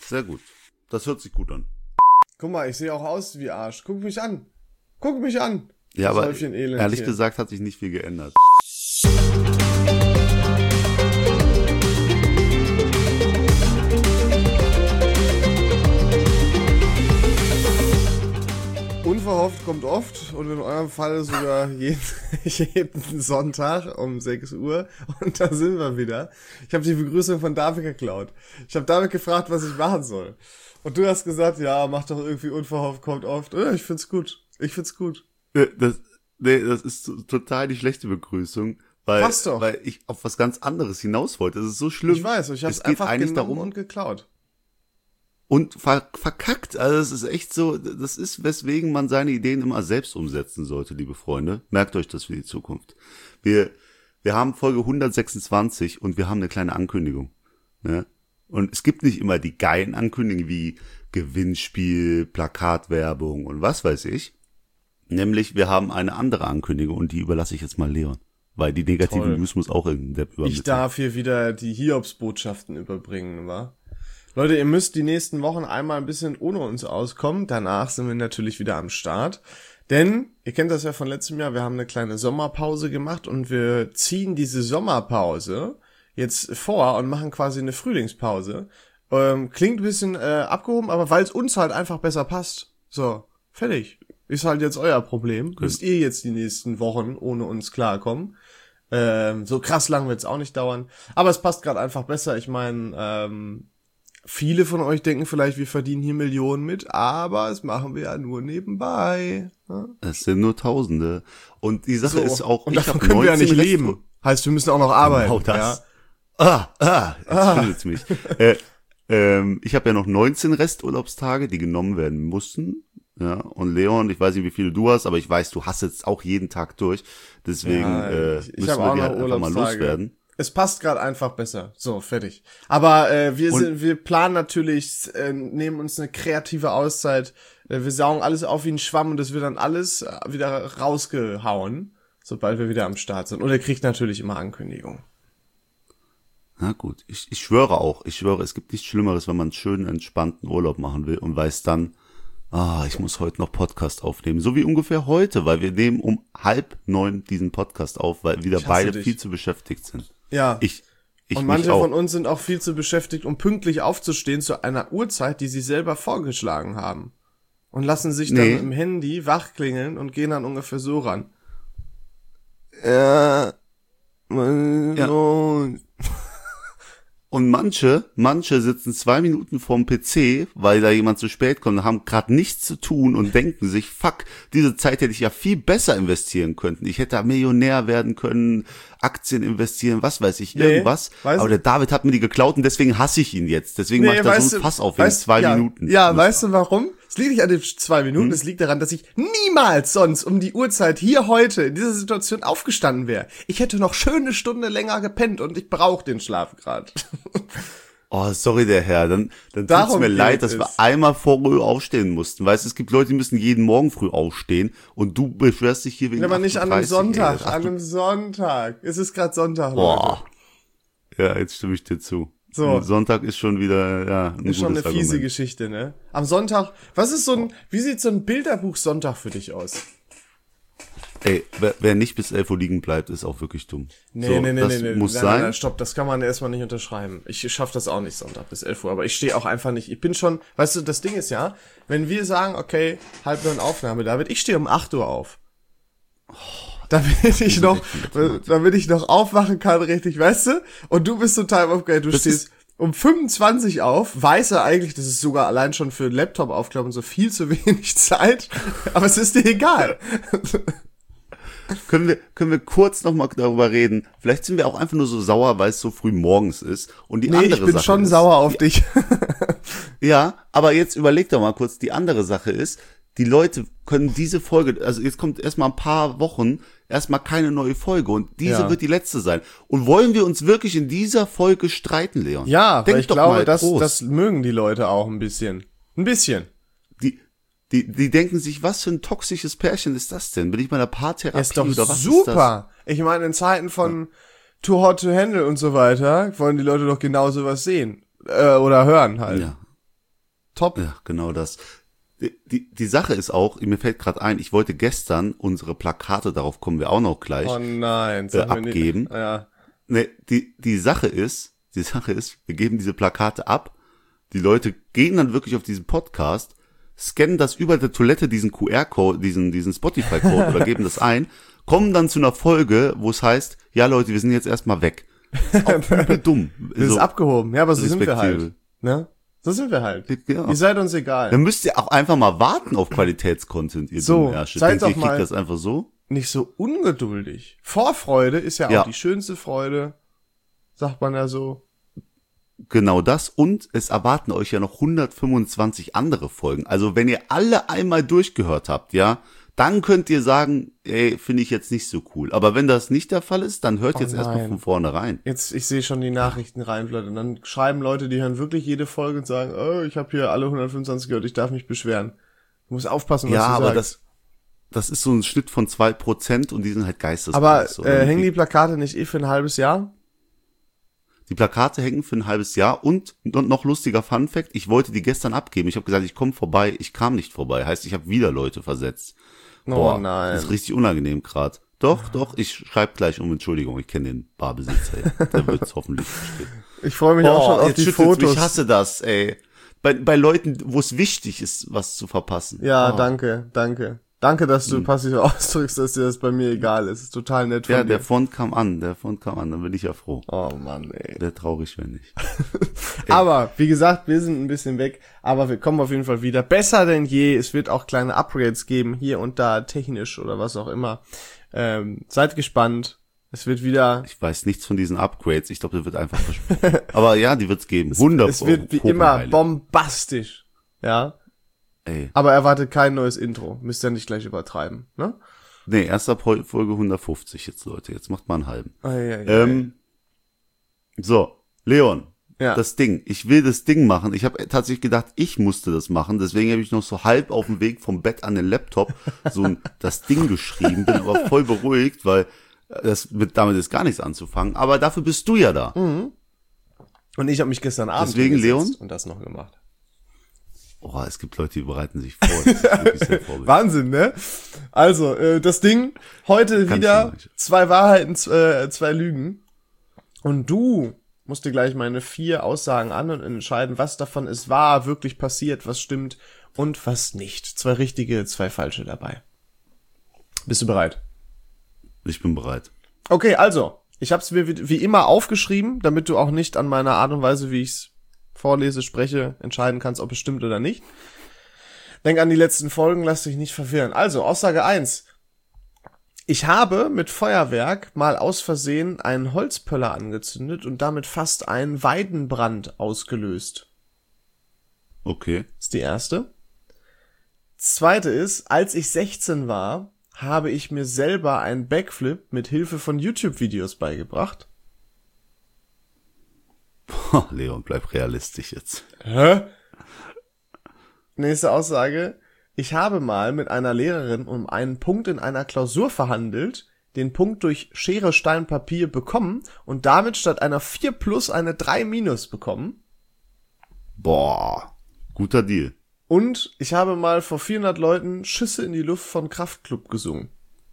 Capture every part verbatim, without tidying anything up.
Sehr gut. Das hört sich gut an. Guck mal, ich sehe auch aus wie Arsch. Guck mich an. Guck mich an. Ja, aber Elend ehrlich hier. gesagt hat sich nicht viel geändert. Unverhofft kommt oft und in eurem Fall sogar jeden, jeden Sonntag um sechs Uhr und da sind wir wieder. Ich habe die Begrüßung von David geklaut. Ich habe David gefragt, was ich machen soll. Und du hast gesagt, ja, mach doch irgendwie unverhofft kommt oft. Ja, ich find's gut. Ich find's gut. Das, nee, das ist total die schlechte Begrüßung, weil, Passt doch. weil ich auf was ganz anderes hinaus wollte. Das ist so schlimm. Ich weiß, ich hab's es geht einfach eigentlich genommen darum, und geklaut. Und ver- verkackt. Also es ist echt so, das ist, weswegen man seine Ideen immer selbst umsetzen sollte, liebe Freunde. Merkt euch das für die Zukunft. Wir, wir haben Folge hundertsechsundzwanzig und wir haben eine kleine Ankündigung. Ne? Und es gibt nicht immer die geilen Ankündigungen wie Gewinnspiel, Plakatwerbung und was weiß ich. Nämlich, wir haben eine andere Ankündigung und die überlasse ich jetzt mal Leon. Weil die negative Toll. News muss auch irgendein Depp übermitteln. Ich darf hier wieder die Hiobsbotschaften überbringen, wa? Leute, ihr müsst die nächsten Wochen einmal ein bisschen ohne uns auskommen. Danach sind wir natürlich wieder am Start. Denn, ihr kennt das ja von letztem Jahr, wir haben eine kleine Sommerpause gemacht und wir ziehen diese Sommerpause jetzt vor und machen quasi eine Frühlingspause. Ähm, klingt ein bisschen äh, abgehoben, aber weil es uns halt einfach besser passt. So, fertig. Ist halt jetzt euer Problem. Okay. Müsst ihr jetzt die nächsten Wochen ohne uns klarkommen. Ähm, so krass lang wird's auch nicht dauern. Aber es passt gerade einfach besser. Ich meine, ähm, viele von euch denken vielleicht, wir verdienen hier Millionen mit, aber das machen wir ja nur nebenbei. Ja? Es sind nur Tausende. Und die Sache So, ist auch, und ich davon habe können wir ja nicht neunzehn leben. Rest- Heißt, wir müssen auch noch arbeiten. Genau das. Ja? Ah, ah, jetzt Ah. findet mich. äh, ähm, ich habe ja noch neunzehn Resturlaubstage, die genommen werden mussten. Ja, und Leon, ich weiß nicht, wie viele du hast, aber ich weiß, du hast jetzt auch jeden Tag durch. Deswegen Ja, äh, ich- ich müssen hab wir auch die noch halt einfach mal Urlaubstage. loswerden. Es passt gerade einfach besser. So, fertig. Aber äh, wir Und- sind, wir planen natürlich, äh, nehmen uns eine kreative Auszeit. Äh, wir saugen alles auf wie ein Schwamm und das wird dann alles äh, wieder rausgehauen, sobald wir wieder am Start sind. Und ihr kriegt natürlich immer Ankündigungen. Na gut, ich, ich schwöre auch, ich schwöre, es gibt nichts Schlimmeres, wenn man einen schönen, entspannten Urlaub machen will und weiß dann, ah, ich muss heute noch Podcast aufnehmen. So wie ungefähr heute, weil wir nehmen um halb neun diesen Podcast auf, weil wieder Ich hasse beide dich. viel zu beschäftigt sind. Ja. Ich, ich und mich manche auch. von uns sind auch viel zu beschäftigt, um pünktlich aufzustehen zu einer Uhrzeit, die sie selber vorgeschlagen haben. Und lassen sich dann Nee. im Handy wachklingeln und gehen dann ungefähr so ran. Ja. Ja. Und manche, manche sitzen zwei Minuten vorm P C, weil da jemand zu spät kommt und haben gerade nichts zu tun und denken sich, fuck, diese Zeit hätte ich ja viel besser investieren können. Ich hätte da Millionär werden können, Aktien investieren, was weiß ich, Nee, irgendwas. weiß- Aber der David hat mir die geklaut und deswegen hasse ich ihn jetzt. Deswegen Nee, mache ich da weißt so ein du- Fass auf in weißt- zwei ja, Minuten. Ja, Muss- weißt du warum? Es liegt nicht an den zwei Minuten, Hm? es liegt daran, dass ich niemals sonst um die Uhrzeit hier heute in dieser Situation aufgestanden wäre. Ich hätte noch schöne Stunde länger gepennt und ich brauche den Schlaf gerade. Oh, sorry, der Herr. Dann, dann tut's Darum mir geht leid, dass es. wir einmal früh aufstehen mussten. Weißt du, es gibt Leute, die müssen jeden Morgen früh aufstehen und du beschwerst dich hier wegen Aber nicht an einem achtunddreißig, ey. Sonntag, Das- an einem Sonntag. Es ist gerade Sonntag, Leute. Boah. Ja, jetzt stimme ich dir zu. So. Und Sonntag ist schon wieder, ja, ein Ist schon eine gutes fiese Argument. Geschichte, ne? Am Sonntag, was ist so ein, wie sieht so ein Bilderbuch Sonntag für dich aus? Ey, wer, wer nicht bis elf Uhr liegen bleibt, ist auch wirklich dumm. Nee, so, nee, nee, das nee, nee. muss nein, sein. Nein, nein, stopp, das kann man erstmal nicht unterschreiben. Ich schaff das auch nicht Sonntag bis elf Uhr, aber ich stehe auch einfach nicht, ich bin schon, weißt du, das Ding ist ja, wenn wir sagen, okay, halb neun Aufnahme, David, ich stehe um acht Uhr auf. Damit ich noch, damit ich noch aufwachen kann, richtig, weißt du? Und du bist total aufgeregt, du Das stehst um fünfundzwanzig auf, weiß er eigentlich, das ist sogar allein schon für Laptop-Aufklappen so viel zu wenig Zeit, aber es ist dir egal. Können wir, können wir kurz noch mal darüber reden? Vielleicht sind wir auch einfach nur so sauer, weil es so früh morgens ist. Und die Nee, andere ich bin Sache schon ist, sauer auf dich. Ja, aber jetzt überleg doch mal kurz, die andere Sache ist, die Leute können diese Folge, also jetzt kommt erstmal ein paar Wochen, erstmal keine neue Folge und diese Ja. wird die letzte sein. Und wollen wir uns wirklich in dieser Folge streiten, Leon? Ja, Denk weil ich doch glaube, mal das, groß. das mögen die Leute auch ein bisschen. Ein bisschen. Die, die, die denken sich, was für ein toxisches Pärchen ist das denn? Bin ich bei einer Paartherapie Ist doch oder was super. Ich meine, in Zeiten von Too Hot to Handle und so weiter wollen die Leute doch genau sowas sehen. Äh, oder hören ist das? halt. Ja. Top. Ja, genau das. Die, die, die Sache ist auch, mir fällt gerade ein, ich wollte gestern unsere Plakate, darauf kommen wir auch noch gleich, Oh nein, äh, sag mir abgeben. nicht. Ja. Ne, die, die Sache ist, die Sache ist, wir geben diese Plakate ab, die Leute gehen dann wirklich auf diesen Podcast, scannen das über der Toilette, diesen Q R-Code, diesen, diesen Spotify-Code oder geben das ein, kommen dann zu einer Folge, wo es heißt, ja Leute, wir sind jetzt erstmal weg. Das ist auch übel dumm. Das ist abgehoben. Ja, aber so sind wir halt. respektive. Ne? So sind wir halt. Ja. Ihr seid uns egal. Dann müsst ihr auch einfach mal warten auf Qualitätscontent, ihr So, dummen Ärsche. seid Denkt ihr, doch ihr kriegt mal- das einfach so? Nicht so ungeduldig. Vorfreude ist ja auch Ja. die schönste Freude. Sagt man ja so. Genau das. Und es erwarten euch ja noch hundertfünfundzwanzig andere Folgen. Also wenn ihr alle einmal durchgehört habt, ja, dann könnt ihr sagen, ey, finde ich jetzt nicht so cool. Aber wenn das nicht der Fall ist, dann hört Oh jetzt erstmal nein. von vorne rein. Jetzt, ich sehe schon die Nachrichten reinflattern. Und dann schreiben Leute, die hören wirklich jede Folge und sagen, oh, ich habe hier alle hundertfünfundzwanzig gehört, ich darf mich beschweren. Du musst aufpassen, was Ja, du aber sagst. das, das ist so ein Schnitt von zwei Prozent und die sind halt geisteskrank. Aber so äh, irgendwie. hängen die Plakate nicht eh für ein halbes Jahr? Die Plakate hängen für ein halbes Jahr und noch lustiger Funfact, ich wollte die gestern abgeben. Ich habe gesagt, ich komme vorbei, ich kam nicht vorbei. Heißt, ich habe wieder Leute versetzt. Oh Boah, nein. das ist richtig unangenehm gerade. Doch, doch, ich schreibe gleich um Entschuldigung, ich kenne den Barbesitzer. Ja. Der wird es hoffentlich verstehen. Ich freue mich auch schon auf jetzt die schüttelt's mich, Fotos. ich hasse das, ey. Bei, bei Leuten, wo es wichtig ist, was zu verpassen. Ja, Oh. danke, danke. Danke, dass du passiv ausdrückst, dass dir das bei mir egal ist. Ist total nett von Ja, dir. der Font kam an, der Font kam an, dann bin ich ja froh. Oh Mann, ey. Wäre traurig, wenn nicht. Aber, wie gesagt, wir sind ein bisschen weg, aber wir kommen auf jeden Fall wieder. Besser denn je. Es wird auch kleine Upgrades geben, hier und da, technisch oder was auch immer. Ähm, seid gespannt. Es wird wieder, Ich weiß nichts von diesen Upgrades, ich glaube, der wird einfach versprochen. Aber ja, die wird's geben. Wundervoll. es wird wie immer bombastisch. Ja. Ey. Aber erwartet kein neues Intro. Müsst ihr nicht gleich übertreiben, ne? Nee, erst ab Folge hundertfünfzig jetzt, Leute. Jetzt macht mal einen halben. Oh, ja, ja, Ähm, so, Leon, ja. das Ding. Ich will das Ding machen. Ich habe tatsächlich gedacht, ich musste das machen. Deswegen habe ich noch so halb auf dem Weg vom Bett an den Laptop so ein, das Ding geschrieben. Bin aber voll beruhigt, weil das mit, damit ist gar nichts anzufangen. Aber dafür bist du ja da. Und ich habe mich gestern Abend Deswegen, hingesetzt Leon? und das noch gemacht. Oh, es gibt Leute, die bereiten sich vor. Das ist wirklich sehr vorbildlich. Wahnsinn, ne? Also, äh, das Ding, heute Kann wieder schon nicht. zwei Wahrheiten, z- äh, zwei Lügen. Und du musst dir gleich meine vier Aussagen an und entscheiden, was davon ist wahr, wirklich passiert, was stimmt und was nicht. Zwei richtige, zwei falsche dabei. Bist du bereit? Ich bin bereit. Okay, also, ich habe es mir wie, wie immer aufgeschrieben, damit du auch nicht an meiner Art und Weise, wie ich es vorlese, spreche, entscheiden kannst, ob es stimmt oder nicht. Denk an die letzten Folgen, lass dich nicht verwirren. Also, Aussage eins. Ich habe mit Feuerwerk mal aus Versehen einen Holzpöller angezündet und damit fast einen Weidenbrand ausgelöst. Okay. Das ist die erste. Das zweite ist, als ich sechzehn war, habe ich mir selber einen Backflip mit Hilfe von YouTube-Videos beigebracht. Boah, Leon, bleib realistisch jetzt. Hä? Nächste Aussage. Ich habe mal mit einer Lehrerin um einen Punkt in einer Klausur verhandelt, den Punkt durch Schere, Stein, Papier bekommen und damit statt einer vier plus eine drei minus bekommen. Boah, guter Deal. Und ich habe mal vor vierhundert Leuten Schüsse in die Luft von Kraftklub gesungen.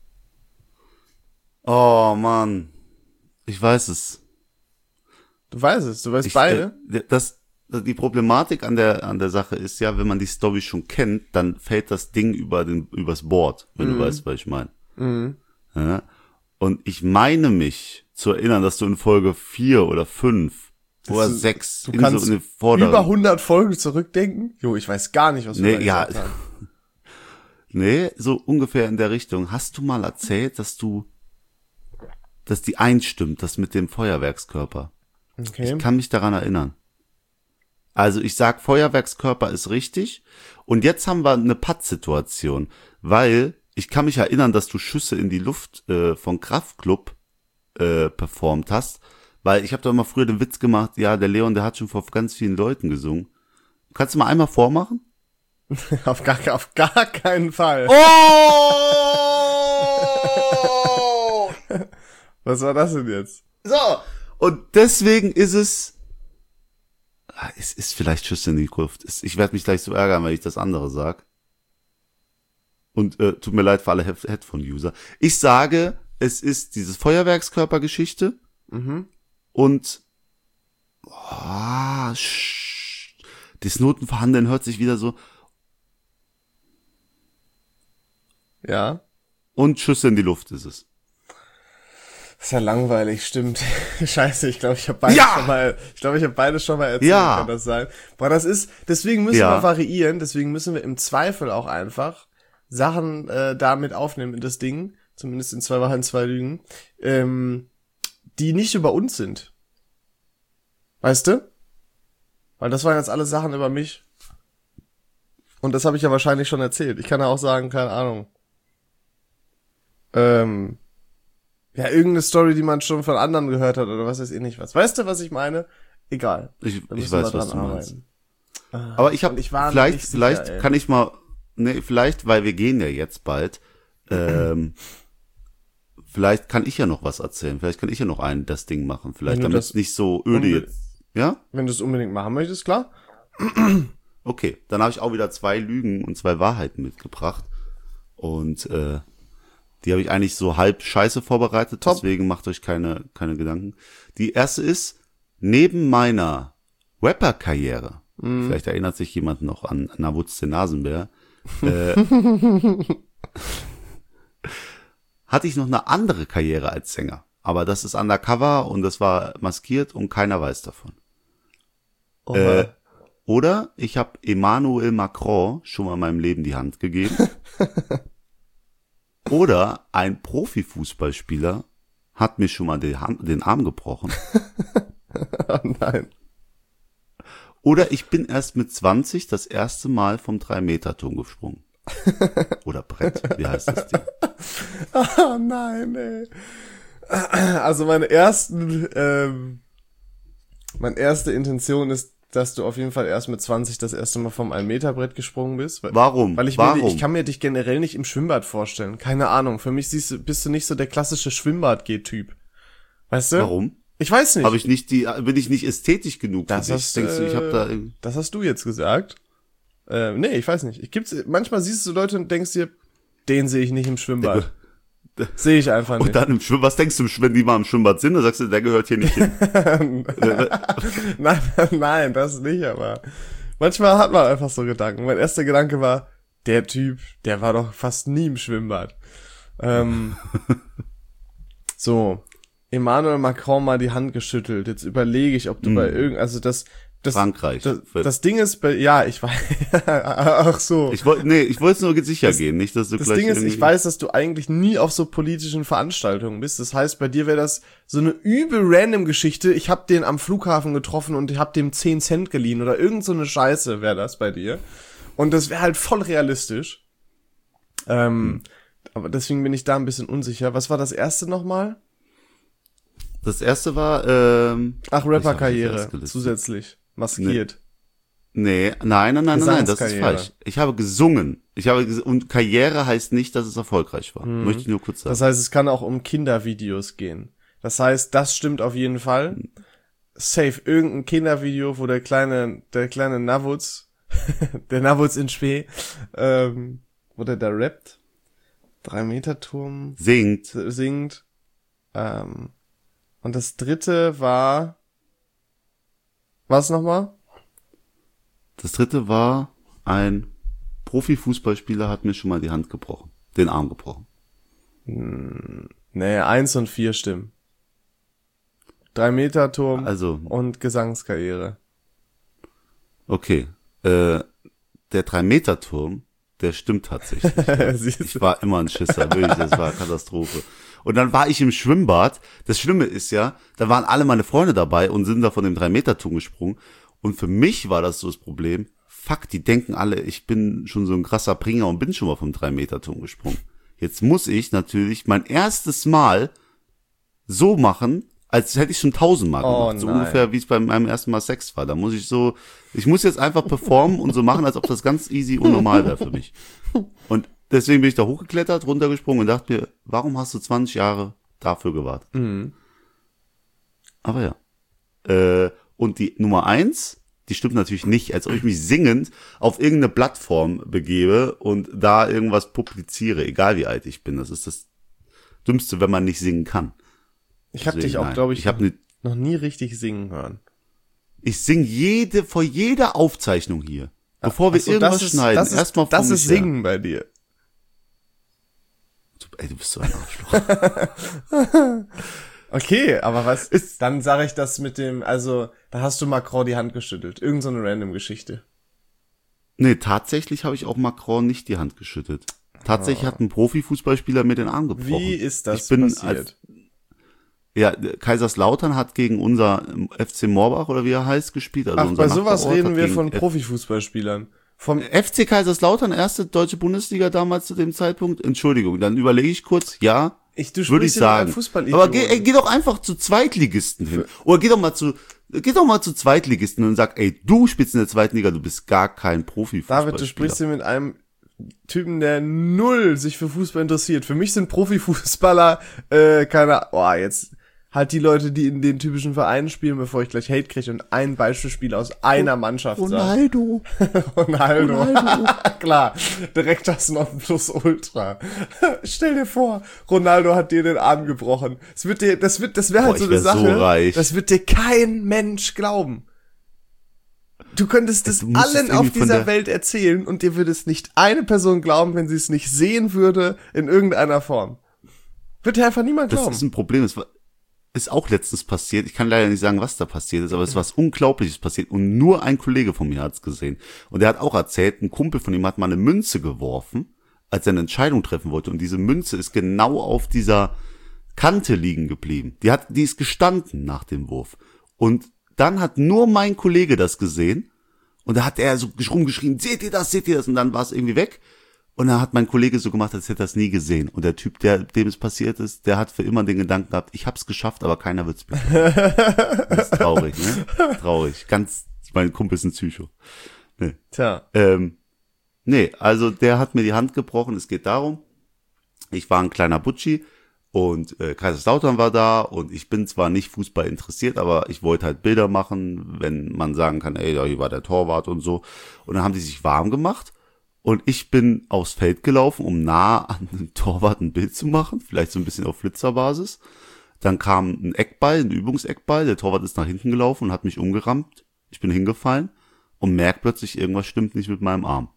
Oh, Mann. Ich weiß es. Du weißt es, du weißt Ich, beide. Äh, das, die Problematik an der, an der Sache ist ja, wenn man die Story schon kennt, dann fällt das Ding über den, übers Board, wenn Mhm. du weißt, was ich meine. Mhm. Ja? Und ich meine mich zu erinnern, dass du in Folge vier oder fünf oder ist- sechs Du in kannst so in den vorderen, über hundert Folgen zurückdenken. Jo, ich weiß gar nicht, was wir Nee, da ja. gesagt haben. nee, so ungefähr in der Richtung. Hast du mal erzählt, dass du, dass die einstimmt, das mit dem Feuerwerkskörper? Okay. Ich kann mich daran erinnern. Also ich sag, Feuerwerkskörper ist richtig. Und jetzt haben wir eine Pattsituation, weil ich kann mich erinnern, dass du Schüsse in die Luft äh, von Kraftklub äh, performt hast. Weil ich habe doch immer früher den Witz gemacht, ja, der Leon, der hat schon vor ganz vielen Leuten gesungen. Kannst du mal einmal vormachen? auf, gar, auf gar keinen Fall. Oh! Was war das denn jetzt? So, und deswegen ist es Es ist vielleicht Schüsse in die Luft. Ich werde mich gleich so ärgern, wenn ich das andere sag. Und äh, tut mir leid für alle Headphone-User. Ich sage, es ist diese Feuerwerkskörpergeschichte. Mhm. Und oh, sch, das Notenverhandeln hört sich wieder so. Ja. Und Schüsse in die Luft ist es. Ist ja langweilig, stimmt. Scheiße, ich glaube, ich habe beides Ja! schon mal, ich glaube, ich habe beides schon mal erzählt, Ja! kann das sein. Boah, das ist, deswegen müssen Ja. wir variieren, deswegen müssen wir im Zweifel auch einfach Sachen äh, damit aufnehmen in das Ding, zumindest in zwei Wahrheiten, zwei Lügen, ähm, die nicht über uns sind. Weißt du? Weil das waren jetzt alle Sachen über mich. Und das habe ich ja wahrscheinlich schon erzählt. Ich kann ja auch sagen, keine Ahnung. Ähm, ja, irgendeine Story, die man schon von anderen gehört hat oder was weiß ich nicht was. Weißt du, was ich meine? Egal. Ich, Da ich müssen wir weiß, was du dran meinst. arbeiten. Aber ich habe, Und ich war vielleicht, nicht sicher, vielleicht ey. kann ich mal, ne, vielleicht, weil wir gehen ja jetzt bald, ähm, vielleicht kann ich ja noch was erzählen. Vielleicht kann ich ja noch ein, das Ding machen. Vielleicht, Wenn du damit das es nicht so öde unbe- jetzt, ja? Wenn du es unbedingt machen möchtest, klar. Okay, dann habe ich auch wieder zwei Lügen und zwei Wahrheiten mitgebracht. Und äh, die habe ich eigentlich so halb scheiße vorbereitet, Top. deswegen macht euch keine keine Gedanken. Die erste ist, neben meiner Rapper-Karriere, Mhm. vielleicht erinnert sich jemand noch an Navutz den Nasenbär, äh, hatte ich noch eine andere Karriere als Sänger. Aber das ist undercover und das war maskiert und keiner weiß davon. Oh, Äh, Oder ich habe Emmanuel Macron schon mal in meinem Leben die Hand gegeben. Oder ein Profifußballspieler hat mir schon mal den, Hand, den Arm gebrochen. oh nein. Oder ich bin erst mit zwanzig das erste Mal vom drei Meter Turm gesprungen. Oder Brett, wie heißt das Ding? Oh nein, ey. Also meine ersten, ähm, meine erste Intention ist, dass du auf jeden Fall erst mit zwanzig das erste Mal vom ein-Meter-Brett gesprungen bist. Weil, Warum? Weil ich Warum? mir, ich kann mir dich generell nicht im Schwimmbad vorstellen. Keine Ahnung. Für mich siehst du, bist du nicht so der klassische Schwimmbad-G-Typ. Weißt du? Warum? Ich weiß nicht. Habe ich nicht die, bin ich nicht ästhetisch genug für Das dich? hast, Denkst du, ich habe da äh, irgendwie- das hast du jetzt gesagt. Äh, nee, ich weiß nicht. Ich gibt's, manchmal siehst du Leute und denkst dir, den sehe ich nicht im Schwimmbad. Sehe ich einfach nicht. Und dann im Schwimmbad, was denkst du, wenn die mal im Schwimmbad sind, dann sagst du, der gehört hier nicht hin. nein, nein, das nicht, aber manchmal hat man einfach so Gedanken. Mein erster Gedanke war, der Typ, der war doch fast nie im Schwimmbad. Ähm, so, Emmanuel Macron mal die Hand geschüttelt. Jetzt überlege ich, ob du Mm. bei irgend, also das, das, Frankreich. das, das Ding ist, bei, ja, ich weiß, ach so. Ich wollte, nee, ich wollte nur sicher Das- gehen, nicht, dass du Das gleich Ding ist, irgendwie- ich weiß, dass du eigentlich nie auf so politischen Veranstaltungen bist. Das heißt, bei dir wäre das so eine übel random Geschichte. Ich hab den am Flughafen getroffen und ich hab dem zehn Cent geliehen oder irgend so eine Scheiße wäre das bei dir. Und das wäre halt voll realistisch. Ähm, aber deswegen bin ich da ein bisschen unsicher. Was war das erste nochmal? Das erste war, ähm, Ach, hab ich Rapper-Karriere jetzt gelistet. zusätzlich. Maskiert. nee, nein, nein, nein, nein, nein, das ist Gesangskarriere. falsch. Ich habe gesungen. Ich habe, ges- und Karriere heißt nicht, dass es erfolgreich war. Möchte ich nur kurz sagen. Das heißt, es kann auch um Kindervideos gehen. Das heißt, das stimmt auf jeden Fall. Safe, irgendein Kindervideo, wo der kleine, der kleine Navutz, der Navutz in Spee, ähm, wo der da rappt, Drei-Meter-Turm Singt. singt. Ähm, und das dritte war, was nochmal? Das dritte war, ein Profifußballspieler hat mir schon mal die Hand gebrochen. Den Arm gebrochen. Nee, eins und vier stimmen. Drei-Meter-Turm Also, und Gesangskarriere. okay. Äh, der Drei-Meter-Turm, der stimmt tatsächlich. Siehst du? Ich war immer ein Schisser, wirklich, das war eine Katastrophe. Und dann war ich im Schwimmbad. Das Schlimme ist ja, da waren alle meine Freunde dabei und sind da von dem Drei-Meter-Turm gesprungen. Und für mich war das so das Problem, fuck, die denken alle, ich bin schon so ein krasser Bringer und bin schon mal vom Drei-Meter-Turm gesprungen. Jetzt muss ich natürlich mein erstes Mal so machen, als hätte ich schon tausendmal Oh, gemacht. So nein. ungefähr, wie es bei meinem ersten Mal Sex war. Da muss ich so, ich muss jetzt einfach performen und so machen, als ob das ganz easy und normal wäre für mich. Und deswegen bin ich da hochgeklettert, runtergesprungen und dachte mir, warum hast du zwanzig Jahre dafür gewartet? Mhm. Aber ja. Äh, und die Nummer eins, die stimmt natürlich nicht, als ob ich mich singend auf irgendeine Plattform begebe und da irgendwas publiziere, egal wie alt ich bin. Das ist das Dümmste, wenn man nicht singen kann. Ich habe dich auch, glaube ich, ich hab ne, noch nie richtig singen hören. Ich sing jede, vor jeder Aufzeichnung hier, bevor wir so, irgendwas das ist, schneiden. Das ist, erstmal das ist Singen her. Bei dir. Ey, du bist so ein Arschloch. Okay, aber was ist, dann sage ich das mit dem, also, da hast du Macron die Hand geschüttelt. Irgend so eine random Geschichte. Nee, tatsächlich habe ich auch Macron nicht die Hand geschüttelt. Tatsächlich oh. hat ein Profifußballspieler mir den Arm gebrochen. Wie ist das ich bin passiert? Als, ja, Kaiserslautern hat gegen unser F C Morbach oder wie er heißt gespielt. Also Ach, unser bei sowas reden wir von F- Profifußballspielern. Vom F C Kaiserslautern, erste deutsche Bundesliga damals zu dem Zeitpunkt. Entschuldigung, dann überlege ich kurz. Ja, ich, du würde ich sagen. Aber geh, ey, geh doch einfach zu Zweitligisten hin. Oder geh doch mal zu, geh doch mal zu Zweitligisten und sag, ey, du spielst in der zweiten Liga, du bist gar kein Profifußballspieler. David, du sprichst hier mit einem Typen, der null sich für Fußball interessiert. Für mich sind Profifußballer, äh, keine, oh, jetzt halt die Leute, die in den typischen Vereinen spielen, bevor ich gleich Hate kriege und ein Beispielspiel aus einer Mannschaft sage. Ronaldo. Ronaldo. Ronaldo. Klar, direkt das Nonplusultra. Stell dir vor, Ronaldo hat dir den Arm gebrochen. Das wird dir, das wird, das wäre halt Boah, so eine Sache. So reich. Das wird dir kein Mensch glauben. Du könntest es allen auf dieser Welt erzählen und dir würde es nicht eine Person glauben, wenn sie es nicht sehen würde in irgendeiner Form. Wird dir einfach niemand glauben. Das ist ein Problem. Das war Ist auch letztens passiert. Ich kann leider nicht sagen, was da passiert ist, aber es ist was Unglaubliches passiert und nur ein Kollege von mir hat's gesehen. Und der hat auch erzählt, ein Kumpel von ihm hat mal eine Münze geworfen, als er eine Entscheidung treffen wollte. Und diese Münze ist genau auf dieser Kante liegen geblieben. Die hat, die ist gestanden nach dem Wurf. Und dann hat nur mein Kollege das gesehen. Und da hat er so rumgeschrien, seht ihr das, seht ihr das? Und dann war es irgendwie weg. Und dann hat mein Kollege so gemacht, als hätte er das nie gesehen. Und der Typ, der dem es passiert ist, der hat für immer den Gedanken gehabt, ich hab's geschafft, aber keiner wird's bekommen. Das ist traurig, ne? Traurig. Ganz, mein Kumpel ist ein Psycho. Nee. Tja. Ähm, nee, also der hat mir die Hand gebrochen. Es geht darum, ich war ein kleiner Butschi und äh, Kaiserslautern war da und ich bin zwar nicht Fußball interessiert, aber ich wollte halt Bilder machen, wenn man sagen kann, ey, da hier war der Torwart und so. Und dann haben die sich warm gemacht. Und ich bin aufs Feld gelaufen, um nah an dem Torwart ein Bild zu machen, vielleicht so ein bisschen auf Flitzerbasis. Dann kam ein Eckball, ein Übungseckball, der Torwart ist nach hinten gelaufen und hat mich umgerammt. Ich bin hingefallen und merke plötzlich, irgendwas stimmt nicht mit meinem Arm.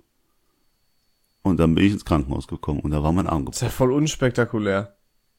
Und dann bin ich ins Krankenhaus gekommen und da war mein Arm gebrochen. Das ist ja voll unspektakulär.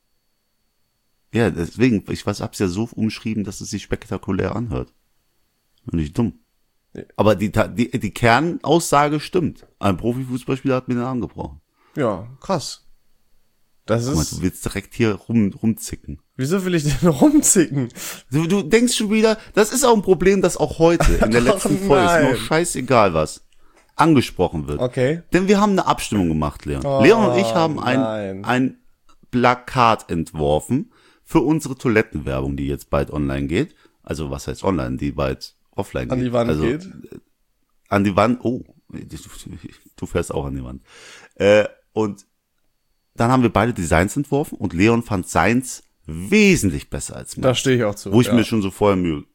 Ja, deswegen, ich weiß, hab's ja so umschrieben, dass es sich spektakulär anhört. Und nicht dumm. Aber die, die, die Kernaussage stimmt. Ein Profifußballspieler hat mir den Arm gebrochen. Ja, krass. Das ist. Mal, du willst direkt hier rum, rumzicken. Wieso will ich denn rumzicken? Du, du denkst schon wieder, das ist auch ein Problem, das auch heute in der letzten Folge ist nur scheißegal was angesprochen wird. Okay. Denn wir haben eine Abstimmung gemacht, Leon. Oh, Leon und ich haben ein, ein Plakat entworfen für unsere Toilettenwerbung, die jetzt bald online geht. Also was heißt online, die bald offline an geht. die Wand also, geht. An die Wand, oh, du fährst auch an die Wand. Äh, und dann haben wir beide Designs entworfen und Leon fand seins wesentlich besser als meins. Da stehe ich auch zu. Wo ich ja. mir schon so vorher Mühe.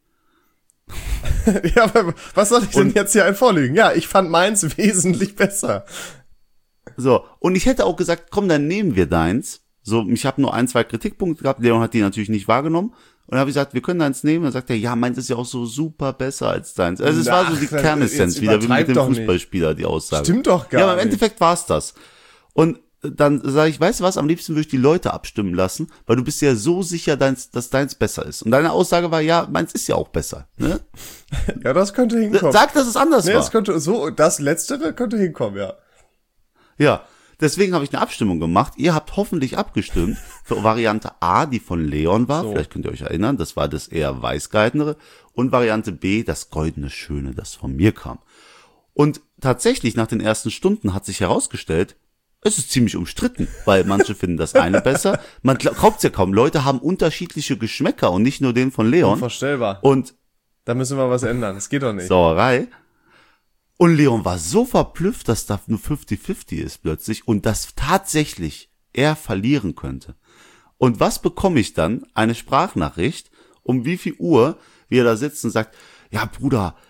Ja, aber was soll ich denn und, jetzt hier ein vorlegen? Ja, ich fand meins wesentlich besser. So, und ich hätte auch gesagt, komm, dann nehmen wir deins. So, ich habe nur ein, zwei Kritikpunkte gehabt. Leon hat die natürlich nicht wahrgenommen. Und dann habe ich gesagt, wir können deins nehmen. Und dann sagt er, ja, meins ist ja auch so super besser als deins. Also es Ach, war so die Kernessenz wieder, wie mit dem Fußballspieler, die Aussage. Stimmt doch gar nicht. Ja, aber im Endeffekt war es das. Und dann sage ich, weißt du was, am liebsten würde ich die Leute abstimmen lassen, weil du bist ja so sicher, deins, dass deins besser ist. Und deine Aussage war, ja, meins ist ja auch besser. Ne? Ja, das könnte hinkommen. Sag, dass es anders nee, war. Das könnte, so, das Letztere könnte hinkommen, ja. Ja. Deswegen habe ich eine Abstimmung gemacht. Ihr habt hoffentlich abgestimmt für Variante A, die von Leon war. So. Vielleicht könnt ihr euch erinnern. Das war das eher weiß gehaltenere. Und Variante B, das goldene Schöne, das von mir kam. Und tatsächlich nach den ersten Stunden hat sich herausgestellt, es ist ziemlich umstritten, weil manche finden das eine besser. Man glaubt ja kaum. Leute haben unterschiedliche Geschmäcker und nicht nur den von Leon. Unvorstellbar. Und da müssen wir was ändern. Das geht doch nicht. Sauerei. Und Leon war so verblüfft, dass da nur fünfzig fünfzig ist plötzlich und dass tatsächlich er verlieren könnte. Und was bekomme ich dann? Eine Sprachnachricht, um wie viel Uhr, wie er da sitzt und sagt, ja Bruder,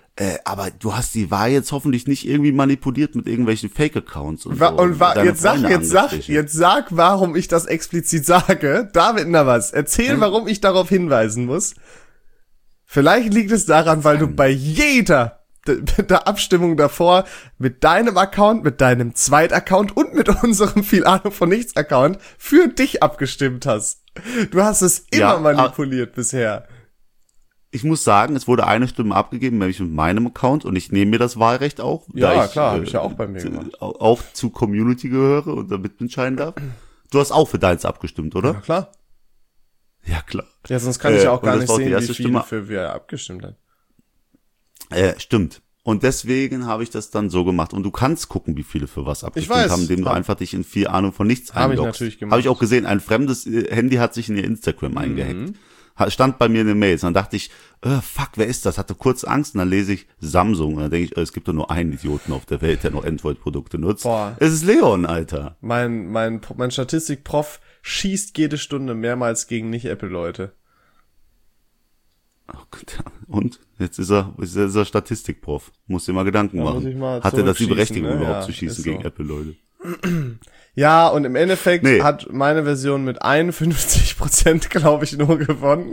Äh, aber du hast die Wahl jetzt hoffentlich nicht irgendwie manipuliert mit irgendwelchen Fake-Accounts und Wa- so. Und wa- deine jetzt sag, Freunde jetzt sag, angestrichen. jetzt sag, warum ich das explizit sage. David Navas, erzähl, Hm? warum ich darauf hinweisen muss. Vielleicht liegt es daran, weil du bei jeder de- der Abstimmung davor mit deinem Account, mit deinem Zweitaccount und mit unserem viel Ahnung von nichts Account für dich abgestimmt hast. Du hast es immer Ja, manipuliert bisher. Ich muss sagen, es wurde eine Stimme abgegeben, nämlich mit meinem Account, und ich nehme mir das Wahlrecht auch. Ja, da ich, klar, äh, habe ich ja auch bei mir gemacht. Auch zu Community gehöre und damit entscheiden darf. Du hast auch für deins abgestimmt, oder? Ja, klar. Ja, klar. Ja, sonst kann ich Äh, ja auch und gar das nicht war auch die sehen, wie erste viele Stimme. für wer abgestimmt hat. Äh, stimmt. Und deswegen habe ich das dann so gemacht. Und du kannst gucken, wie viele für was abgestimmt weiß. haben, indem du Hab- einfach dich in viel Ahnung von nichts Hab ich einloggst. natürlich gemacht. Habe ich auch gesehen, ein fremdes äh, Handy hat sich in ihr Instagram eingehackt. Mhm. Ha- Stand bei mir in den Mails. Und dann dachte ich, äh, fuck, wer ist das? Hatte kurz Angst und dann lese ich Samsung. Und dann denke ich, äh, es gibt doch nur einen Idioten auf der Welt, der noch Android-Produkte nutzt. Boah. Es ist Leon, Alter. Mein, mein, mein Statistikprof schießt jede Stunde mehrmals gegen Nicht-Apple-Leute. Oh Gott, ja. Und? Jetzt ist er, ist er, ist er Statistikprof. Muss dir mal Gedanken Da muss machen. ich mal Hat er das die zurückschießen, Berechtigung ne? überhaupt Ja, zu schießen ist so. gegen Apple-Leute? Ja, und im Endeffekt Nee. hat meine Version mit einundfünfzig Prozent, glaube ich, nur gewonnen.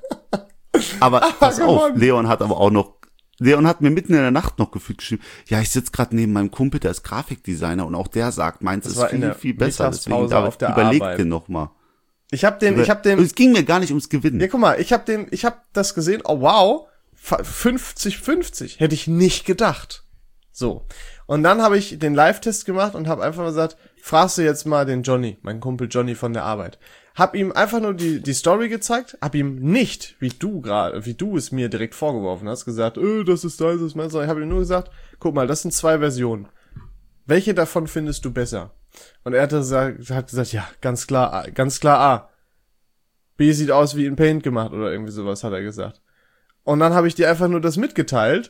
Aber pass auf, gewonnen. Leon hat aber auch noch, Leon hat mir mitten in der Nacht noch gefühlt geschrieben, ja, ich sitze gerade neben meinem Kumpel, der ist Grafikdesigner und auch der sagt, meins Das ist war in viel, der viel besser. Deswegen Mittagspause David, auf der überleg Arbeit. dir noch mal. Ich habe den, ich habe den, Es ging mir gar nicht ums Gewinnen. ja, guck mal, ich habe den, ich habe das gesehen, oh wow, fünfzig fünfzig, hätte ich nicht gedacht. So. Und dann habe ich den Live-Test gemacht und habe einfach gesagt, fragst du jetzt mal den Johnny, meinen Kumpel Johnny von der Arbeit. Hab ihm einfach nur die, die Story gezeigt, hab ihm nicht, wie du gerade, wie du es mir direkt vorgeworfen hast, gesagt, äh, das ist das, das ist meins, sondern ich habe ihm nur gesagt, guck mal, das sind zwei Versionen. Welche davon findest du besser? Und er hat gesagt, hat gesagt, ja, ganz klar, A, ganz klar A. B sieht aus wie in Paint gemacht oder irgendwie sowas, hat er gesagt. Und dann habe ich dir einfach nur das mitgeteilt.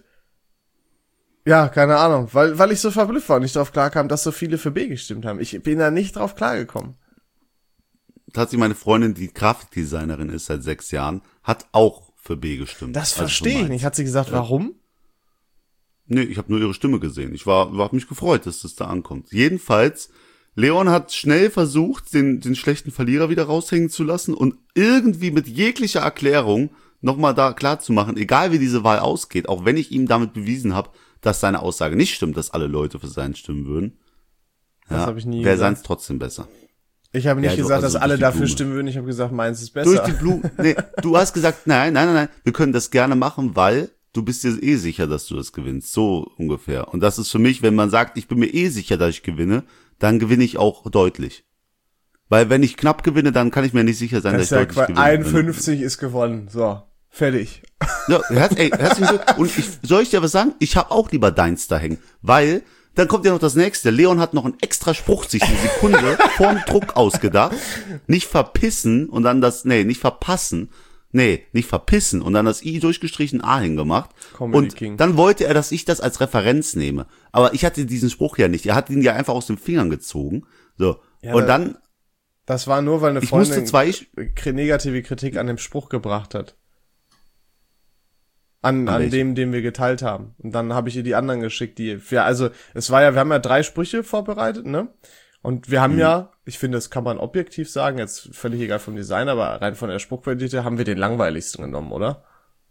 Ja, keine Ahnung, weil weil ich so verblüfft war und nicht drauf klarkam, dass so viele für B gestimmt haben. Ich bin da nicht drauf klargekommen. Tatsächlich meine Freundin, die Grafikdesignerin ist seit sechs Jahren, hat auch für B gestimmt. Das Also für verstehe ich meins. nicht. Hat sie gesagt, warum? Nee, ich habe nur ihre Stimme gesehen. Ich war, war hab mich gefreut, dass das da ankommt. Jedenfalls, Leon hat schnell versucht, den, den schlechten Verlierer wieder raushängen zu lassen und irgendwie mit jeglicher Erklärung nochmal da klar zu machen, egal wie diese Wahl ausgeht, auch wenn ich ihm damit bewiesen habe, dass seine Aussage nicht stimmt, dass alle Leute für seinen stimmen würden, Das ja, hab ich nie wäre gesagt. seins trotzdem besser. Ich habe nicht Ja, du- gesagt, also dass alle durch die dafür Blume. stimmen würden. Ich habe gesagt, meins ist besser. Durch die Blume, nee, du hast gesagt, nein, nein, nein, nein, wir können das gerne machen, weil du bist dir eh sicher, dass du das gewinnst, so ungefähr. Und das ist für mich, wenn man sagt, ich bin mir eh sicher, dass ich gewinne, dann gewinne ich auch deutlich. Weil wenn ich knapp gewinne, dann kann ich mir nicht sicher sein, Das dass ist ich ja deutlich Quatsch. gewinne. einundfünfzig ist gewonnen. So, fertig. Ja, herz, ey, herzlichen Glückwunsch. Und ich, soll ich dir was sagen? Ich habe auch lieber deins da hängen, weil dann kommt ja noch das nächste. Leon hat noch einen extra Spruch sich eine Sekunde vorm Druck ausgedacht. Nicht verpissen und dann das, nee, nicht verpassen. Nee, nicht verpissen und dann das I durchgestrichen A hingemacht. Comedy Und King. dann wollte er, dass ich das als Referenz nehme. Aber ich hatte diesen Spruch ja nicht. Er hat ihn ja einfach aus den Fingern gezogen. So. Ja, und da- dann, Das war nur, weil eine ich musste Freundin zwei, k- negative Kritik an dem Spruch gebracht hat. An, An an welchem? dem, den wir geteilt haben. Und dann habe ich ihr die anderen geschickt, die, ja, also, es war ja, wir haben ja drei Sprüche vorbereitet, ne? Und wir haben Mhm. ja, ich finde, das kann man objektiv sagen, jetzt völlig egal vom Design, aber rein von der Spruchqualität haben wir den langweiligsten genommen, oder?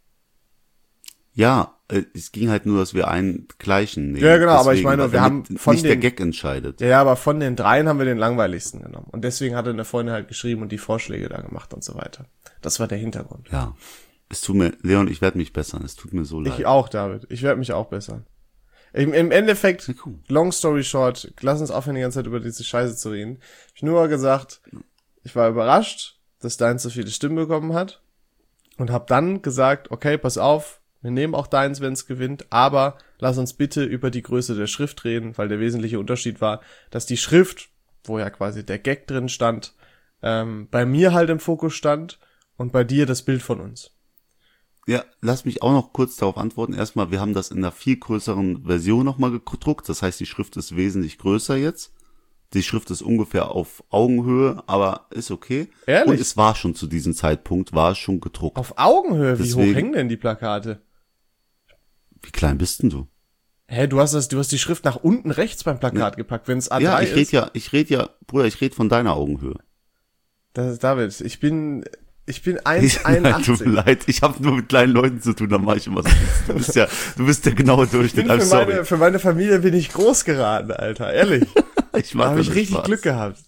ja, äh, es ging halt nur, dass wir einen gleichen nehmen. Ja, genau, aber ich Deswegen, meine, weil wir damit haben von nicht der den- Gag entscheidet. Ja, ja, aber von den dreien haben wir den langweiligsten genommen. Und deswegen hatte eine Freundin halt geschrieben und die Vorschläge da gemacht und so weiter. Das war der Hintergrund. Ja. Es tut mir, Leon, ich werde mich bessern. Es tut mir so leid. Ich auch, David. Ich werde mich auch bessern. Im, Im Endeffekt, Ja, cool. long story short, lass uns aufhören, die ganze Zeit über diese Scheiße zu reden. Ich habe nur gesagt, ich war überrascht, dass deins so viele Stimmen bekommen hat und habe dann gesagt, okay, pass auf, wir nehmen auch deins, wenn es gewinnt, aber lass uns bitte über die Größe der Schrift reden, weil der wesentliche Unterschied war, dass die Schrift, wo ja quasi der Gag drin stand, ähm, bei mir halt im Fokus stand und bei dir das Bild von uns. Ja, lass mich auch noch kurz darauf antworten. Erstmal, wir haben das in einer viel größeren Version nochmal gedruckt. Das heißt, die Schrift ist wesentlich größer jetzt. Die Schrift ist ungefähr auf Augenhöhe, aber ist okay. Ehrlich? Und es war schon zu diesem Zeitpunkt, war es schon gedruckt. Auf Augenhöhe, wie Deswegen- hoch hängen denn die Plakate? Wie klein bist denn du? Hä, du hast das, du hast die Schrift nach unten rechts beim Plakat ja. gepackt, wenn es A drei ja, ich red ist. Ja, ich rede ja, Bruder, ich rede von deiner Augenhöhe. Das ist David, ich bin, ich bin eins Komma einundachtzig. Tut mir leid, ich habe nur mit kleinen Leuten zu tun, da mache ich immer so. Du bist ja, du bist der genaue Durchschnitt. Für meine, für meine Familie bin ich groß geraten, Alter, ehrlich. ich mach da habe ich richtig Spaß. Glück gehabt.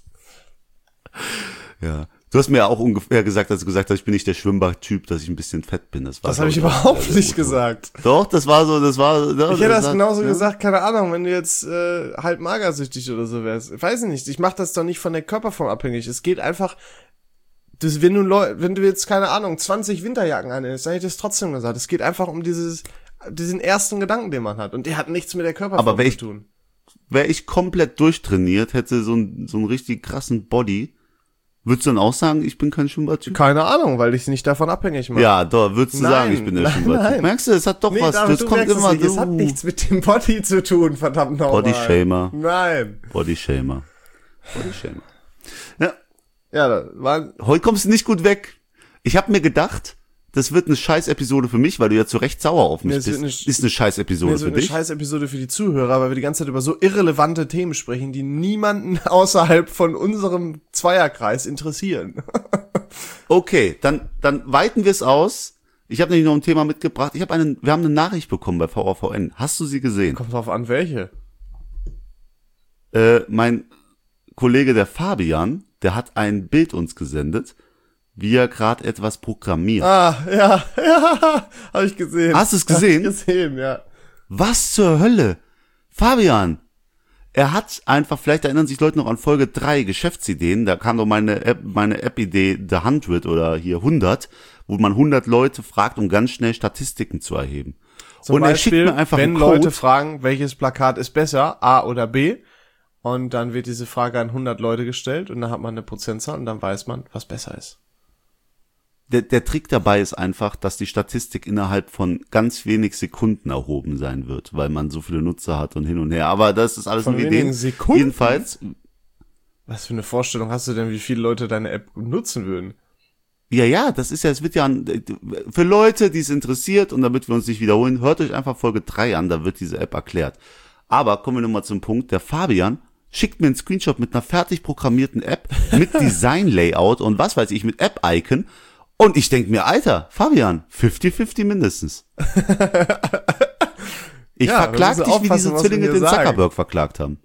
Ja. Du hast mir ja auch ungefähr gesagt, als du gesagt hast, ich bin nicht der Schwimmbad-Typ, dass ich ein bisschen fett bin. Das, war das habe ich überhaupt nicht gesagt. Doch, das war so, das war... Ja, ich hätte das, das genauso ja. gesagt, keine Ahnung, wenn du jetzt äh, halt magersüchtig oder so wärst. Ich weiß nicht, ich mache das doch nicht von der Körperform abhängig. Es geht einfach, das, wenn du Leu- wenn du jetzt, keine Ahnung, zwanzig Winterjacken anhältst, dann hätte ich das trotzdem gesagt. Es geht einfach um dieses, diesen ersten Gedanken, den man hat. Und der hat nichts mit der Körperform Aber zu ich, tun. Wäre ich komplett durchtrainiert, hätte so einen so einen richtig krassen Body... Würdest du dann auch sagen, ich bin kein Schwimmbadtyp? Keine Ahnung, weil ich es nicht davon abhängig mache. Ja, doch, würdest du nein, sagen, ich bin der Schwimmbadtyp. Merkst du, es hat doch nee, was. David, das du kommt immer es, so. es hat nichts mit dem Body zu tun, verdammt nochmal. Bodyshamer. Nein. Bodyshamer. Bodyshamer. Ja. Ja, das war... Heute kommst du nicht gut weg. Ich habe mir gedacht, das wird eine Scheiß-Episode für mich, weil du ja zu Recht sauer auf mich nee, bist. Eine, ist eine Scheiß-Episode nee, für dich. dich. Eine Scheiß-Episode für die Zuhörer, weil wir die ganze Zeit über so irrelevante Themen sprechen, die niemanden außerhalb von unserem Zweierkreis interessieren. Okay, dann dann weiten wir es aus. Ich habe nämlich noch ein Thema mitgebracht. Ich habe einen, wir haben eine Nachricht bekommen bei V A V N. Hast du sie gesehen? Kommt drauf an, welche. Äh, mein Kollege der Fabian, der hat ein Bild uns gesendet, wie er gerade etwas programmiert. Ah, ja, ja, habe ich gesehen. Hast du es gesehen? Hab ich gesehen, ja. Was zur Hölle? Fabian, er hat einfach, vielleicht erinnern sich Leute noch an Folge drei, Geschäftsideen, da kam doch meine App, meine App-Idee The hundred oder hier hundert, wo man hundert Leute fragt, um ganz schnell Statistiken zu erheben. Zum Und Beispiel, er schickt mir einfach wenn einen Code. Leute fragen, welches Plakat ist besser, A oder B, und dann wird diese Frage an hundert Leute gestellt und dann hat man eine Prozentzahl und dann weiß man, was besser ist. Der, der Trick dabei ist einfach, dass die Statistik innerhalb von ganz wenig Sekunden erhoben sein wird, weil man so viele Nutzer hat und hin und her. Aber das ist alles Von nur wenigen Ideen. Sekunden? Jedenfalls, Was für eine Vorstellung hast du denn, wie viele Leute deine App nutzen würden? ja, ja, das ist ja, es wird ja an, für Leute, die es interessiert und damit wir uns nicht wiederholen, hört euch einfach Folge drei an, da wird diese App erklärt. Aber kommen wir nochmal zum Punkt, der Fabian schickt mir einen Screenshot mit einer fertig programmierten App, mit Design-Layout und was weiß ich, mit App-Icon. Und ich denk mir, Alter, Fabian, fünfzig fünfzig mindestens. Ich Ja, verklag wir dich, müssen wie diese aufpassen, was Zwillinge wir den hier sagen. Zuckerberg verklagt haben.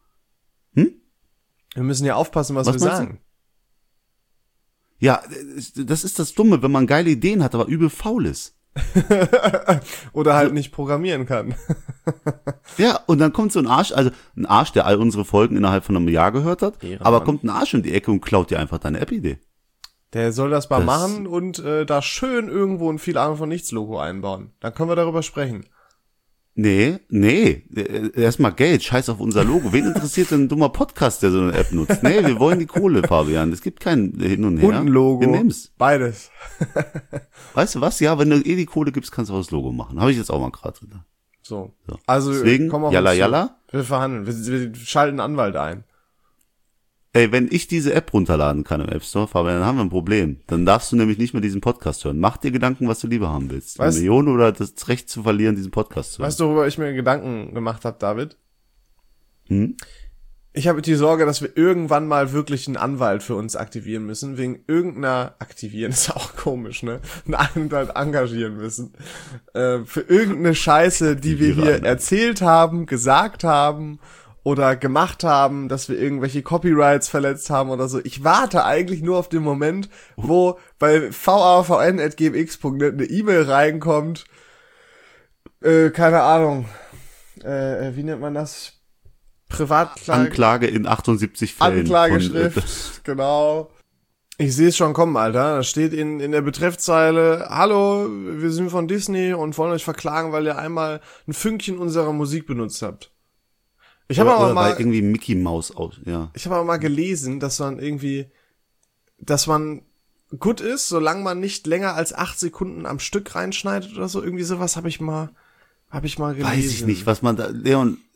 Wir müssen ja aufpassen, was, Was wir meinst sagen. Ja, das ist das Dumme, wenn man geile Ideen hat, aber übel faul ist. Oder halt nicht programmieren kann. Ja, und dann kommt so ein Arsch, also ein Arsch, der all unsere Folgen innerhalb von einem Jahr gehört hat, Ehrenmann. aber kommt ein Arsch in die Ecke und klaut dir einfach deine App-Idee. Der soll das mal Das- machen und äh, da schön irgendwo ein viel Ahnung von nichts Logo einbauen. Dann können wir darüber sprechen. Nee, nee, erstmal Geld, scheiß auf unser Logo. Wen interessiert denn ein dummer Podcast, der so eine App nutzt? Nee, wir wollen die Kohle, Fabian. Es gibt kein Hin und Her. Und ein Logo. Wir nehmen's. Beides. Weißt du was? Ja, wenn du eh die Kohle gibst, kannst du auch das Logo machen. Habe ich jetzt auch mal gerade drin. So. So. Also, Deswegen, komm auf jalla, uns zu. jalla. Wir verhandeln. Wir, wir schalten einen Anwalt ein. Ey, wenn ich diese App runterladen kann im App Store, Fabian, dann haben wir ein Problem. Dann darfst du nämlich nicht mehr diesen Podcast hören. Mach dir Gedanken, was du lieber haben willst. Eine Weißt- Million oder das Recht zu verlieren, diesen Podcast zu hören. Weißt du, worüber ich mir Gedanken gemacht habe, David? Hm? Ich habe die Sorge, dass wir irgendwann mal wirklich einen Anwalt für uns aktivieren müssen, wegen irgendeiner, aktivieren ist auch komisch, ne? Einen Anwalt engagieren müssen. Äh, für irgendeine Scheiße, die wir Aktiviere hier einen. erzählt haben, gesagt haben oder gemacht haben, dass wir irgendwelche Copyrights verletzt haben oder so. Ich warte eigentlich nur auf den Moment, wo bei v a v n at g m x punkt net eine E-Mail reinkommt. Äh, keine Ahnung. Äh, wie nennt man das? Privatklage. Anklage in achtundsiebzig Fällen. Anklageschrift, Von, äh, genau. Ich sehe es schon kommen, Alter. Da steht in, in der Betreffzeile, hallo, wir sind von Disney und wollen euch verklagen, weil ihr einmal ein Fünkchen unserer Musik benutzt habt. Ich habe oder, aber oder mal, weil irgendwie Mickey Mouse aus, ja. ich habe aber mal gelesen, dass man irgendwie, dass man gut ist, solange man nicht länger als acht Sekunden am Stück reinschneidet oder so. Irgendwie sowas habe ich mal, habe ich mal gelesen. Weiß ich nicht, was man da, Leon,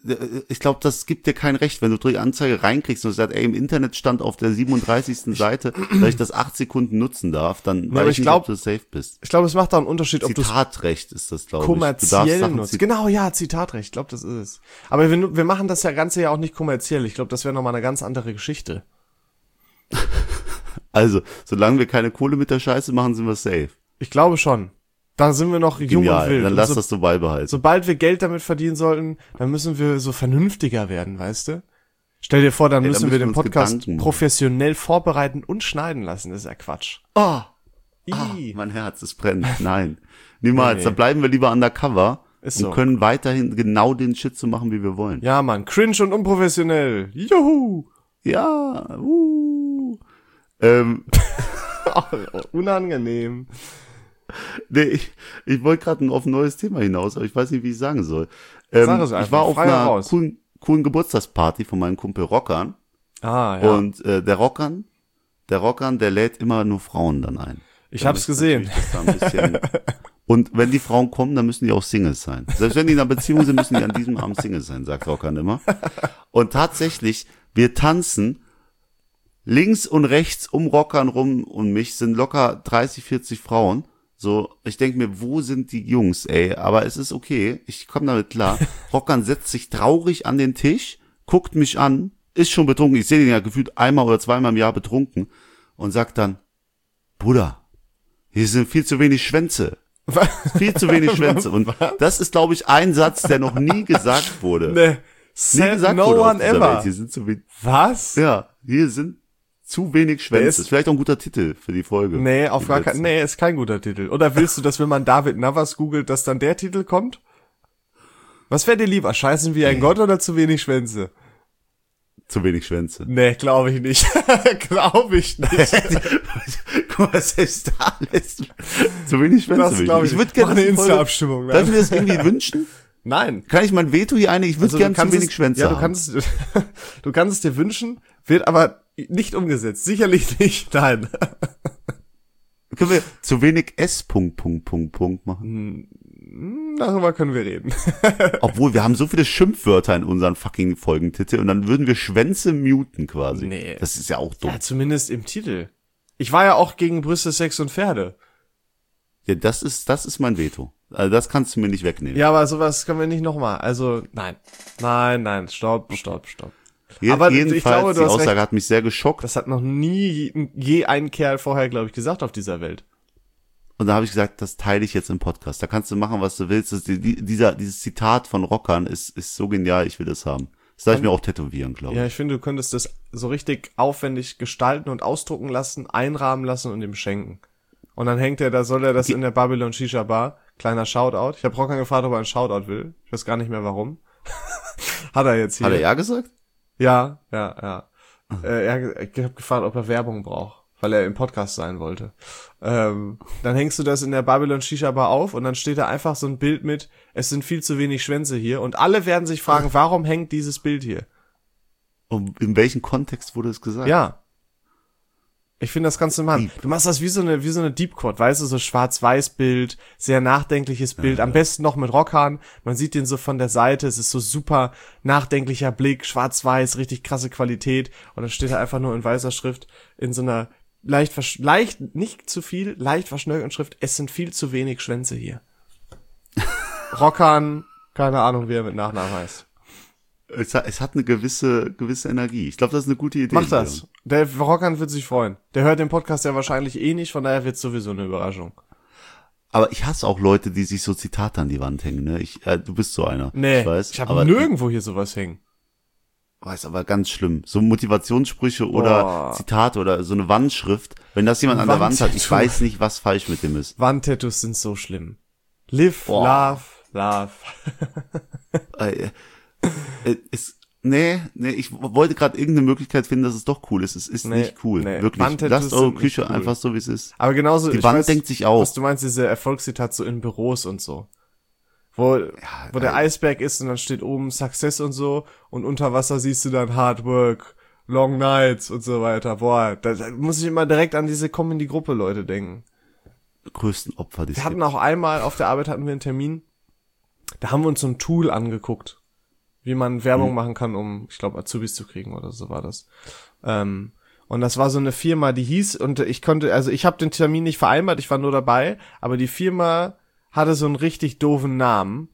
ich glaube, das gibt dir kein Recht, wenn du die Anzeige reinkriegst und sagst, ey, im Internet stand auf der siebenunddreißigsten Seite, dass ich das acht Sekunden nutzen darf, dann weiß ich nicht, ob du safe bist. Ich glaube, es macht da einen Unterschied, ob du Zitatrecht ist das, glaube ich. Kommerziell nutzt. Genau, ja, Zitatrecht, ich glaube, das ist es. Aber wir, wir machen das ja Ganze ja auch nicht kommerziell. Ich glaube, das wäre nochmal eine ganz andere Geschichte. Also, solange wir keine Kohle mit der Scheiße machen, sind wir safe. Ich glaube schon. Da sind wir noch jung Genial, und wild. dann lass so, das so beibehalten. Sobald wir Geld damit verdienen sollten, dann müssen wir so vernünftiger werden, weißt du? Stell dir vor, dann Ey, müssen da wir müssen den wir uns Podcast Gedanken machen. professionell vorbereiten und schneiden lassen. Das ist ja Quatsch. Oh, ah, Ih. mein Herz, es brennt. Nein, niemals. Nee, nee. Dann bleiben wir lieber undercover Ist und so. können weiterhin genau den Shit so machen, wie wir wollen. Ja, Mann, cringe und unprofessionell. Juhu! Ja, uh. ähm, Unangenehm. nee, ich, ich wollte gerade auf ein neues Thema hinaus, aber ich weiß nicht, wie ich sagen soll. Ähm, Sag es einfach, ich war auf frei einer heraus. coolen, coolen Geburtstagsparty von meinem Kumpel Rockern. Ah, ja. Und äh, der Rockern, der Rockern, der lädt immer nur Frauen dann ein. Ich Dann hab's ist gesehen. natürlich das da ein bisschen Und wenn die Frauen kommen, dann müssen die auch Singles sein. Selbst wenn die in einer Beziehung sind, müssen die an diesem Abend Singles sein, sagt Rockern immer. Und tatsächlich, wir tanzen links und rechts um Rockern rum und mich sind locker dreißig, vierzig Frauen. So, ich denke mir, wo sind die Jungs, ey? Aber es ist okay, ich komme damit klar. Rockern setzt sich traurig an den Tisch, guckt mich an, ist schon betrunken. Ich sehe den ja gefühlt einmal oder zweimal im Jahr betrunken und sagt dann, Bruder, hier sind viel zu wenig Schwänze. Was? Viel zu wenig Schwänze. Und das ist, glaube ich, ein Satz, der noch nie gesagt wurde. Nee. Nie Said gesagt no wurde auf one dieser ever. Welt. Hier sind zu wenig, Was? ja, hier sind zu wenig Der Schwänze. ist- Ist vielleicht auch ein guter Titel für die Folge. Nee, auf Die gar keinen, letzte. nee, ist kein guter Titel. Oder willst du, dass wenn man David Navas googelt, dass dann der Titel kommt? Was wäre dir lieber? Scheißen wie ein Gott oder zu wenig Schwänze? Zu wenig Schwänze. Nee, glaube ich nicht. glaube ich nicht. Guck mal, selbst da lässt zu wenig Schwänze. Das glaube ich. Ich würde Mach gerne eine dass die Folge- Insta-Abstimmung. Darf ich Ne? mir das irgendwie wünschen? Nein. Kann ich mein Veto hier einigen? Ich würde Also, gerne du kannst zu wenig es, Schwänze ja, du haben. kannst, es- du kannst es dir wünschen, wird aber nicht umgesetzt. Sicherlich nicht. Nein. Können wir zu wenig S. Punkt, Punkt, Punkt, Punkt machen? Darüber können wir reden. Obwohl, wir haben so viele Schimpfwörter in unseren fucking Folgentitel und dann würden wir Schwänze muten quasi. Nee. Das ist ja auch dumm. Ja, zumindest im Titel. Ich war ja auch gegen Brüste, Sex und Pferde. Ja, das ist, das ist mein Veto. Also das kannst du mir nicht wegnehmen. Ja, aber sowas können wir nicht nochmal. Also, nein. Nein, nein, stopp, stopp, stopp. Je, aber ich jedenfalls, glaube, du die hast Aussage recht. hat mich sehr geschockt. Das hat noch nie je ein Kerl vorher, glaube ich, gesagt auf dieser Welt. Und da habe ich gesagt, das teile ich jetzt im Podcast. Da kannst du machen, was du willst. Das, die, die, dieser, dieses Zitat von Rockern ist, ist so genial, ich will das haben. Das darf ich mir auch tätowieren, glaube ich. Ja, ich finde, du könntest das so richtig aufwendig gestalten und ausdrucken lassen, einrahmen lassen und ihm schenken. Und dann hängt er, da soll er das in der Babylon Shisha Bar. Kleiner Shoutout. Ich habe Rockern gefragt, ob er einen Shoutout will. Ich weiß gar nicht mehr warum. Hat er jetzt hier. Hat er ja gesagt? Ja, ja, ja. Äh, er, ich habe gefragt, ob er Werbung braucht, weil er im Podcast sein wollte. Ähm, dann hängst du das in der Babylon Shisha Bar auf und dann steht da einfach so ein Bild mit, es sind viel zu wenig Schwänze hier und alle werden sich fragen, warum hängt dieses Bild hier? Und in welchem Kontext wurde es gesagt? Ja. Ich finde, das kannst du machen. Deep. Du machst das wie so eine, wie so eine Deep Quad, weißt du, so Schwarz-Weiß-Bild, sehr nachdenkliches Bild, am besten noch mit Rockhahn. Man sieht den so von der Seite, es ist so super nachdenklicher Blick, schwarz-weiß, richtig krasse Qualität. Und dann steht er einfach nur in weißer Schrift in so einer leicht, versch- leicht, nicht zu viel, leicht verschnörkelten Schrift, es sind viel zu wenig Schwänze hier. Rockhahn, keine Ahnung, wie er mit Nachnamen heißt. Es hat, es hat eine gewisse, gewisse Energie. Ich glaube, das ist eine gute Idee. Mach das. Der Rockhahn wird sich freuen. Der hört den Podcast ja wahrscheinlich eh nicht, von daher wird's sowieso eine Überraschung. Aber ich hasse auch Leute, die sich so Zitate an die Wand hängen. Ne? Ich, äh, du bist so einer. Nee, ich weiß. ich aber habe nirgendwo hier sowas hängen. Weiß aber ganz schlimm. So Motivationssprüche oder Boah. Zitate oder so eine Wandschrift. Wenn das jemand an der Wand hat, ich Wandtattoo. weiß nicht, was falsch mit dem ist. Wandtattoos sind so schlimm. Live, Boah. love, love. Äh, äh, ist, nee, nee, ich wollte gerade irgendeine Möglichkeit finden, dass es doch cool ist. Es ist Nee, nicht cool. nee. Wirklich. Wandtattoos Lasst eure sind nicht Küche cool. einfach so, wie es ist. Aber genauso, Die ich Wand weiß, denkt sich auch. was du meinst, diese Erfolgszitat so in Büros und so. Wo, wo der geil. Eisberg ist und dann steht oben Success und so und unter Wasser siehst du dann Hard Work, Long Nights und so weiter. Boah, da, da muss ich immer direkt an diese Komm in die Gruppe Leute denken. Größten Opfer, die es Wir hatten gibt. auch einmal auf der Arbeit hatten wir einen Termin, da haben wir uns so ein Tool angeguckt. wie man Werbung mhm. machen kann, um, ich glaube, Azubis zu kriegen oder so war das. Ähm, und das war so eine Firma, die hieß, und ich konnte, also ich habe den Termin nicht vereinbart, ich war nur dabei, aber die Firma hatte so einen richtig doofen Namen.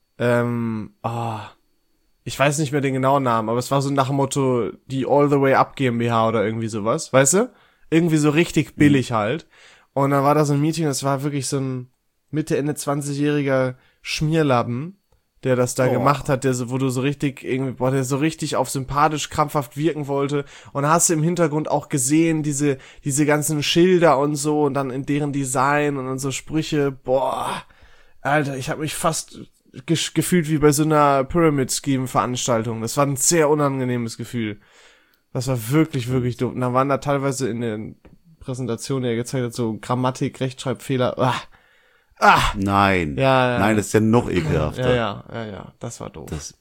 Ähm, ah, oh, ich weiß nicht mehr den genauen Namen, aber es war so nach dem Motto, die All the Way Up GmbH oder irgendwie sowas, weißt du? Irgendwie so richtig billig mhm. halt. Und dann war da so ein Meeting, das war wirklich so ein Mitte, Ende zwanzigjähriger Schmierlappen, der das da oh. gemacht hat, der so, wo du so richtig irgendwie, boah, der so richtig auf sympathisch, krampfhaft wirken wollte. Und hast du im Hintergrund auch gesehen, diese, diese ganzen Schilder und so und dann in deren Design und dann so Sprüche, boah, Alter, ich habe mich fast ge- gefühlt wie bei so einer Pyramid-Scheme-Veranstaltung. Das war ein sehr unangenehmes Gefühl. Das war wirklich, wirklich doof. Und dann waren da teilweise in den Präsentationen, die er gezeigt hat, so Grammatik, Rechtschreibfehler, ah, Ah, nein, ja, ja, nein, das ist ja noch ekelhafter. Ja, ja, ja, ja, das war doof. Das,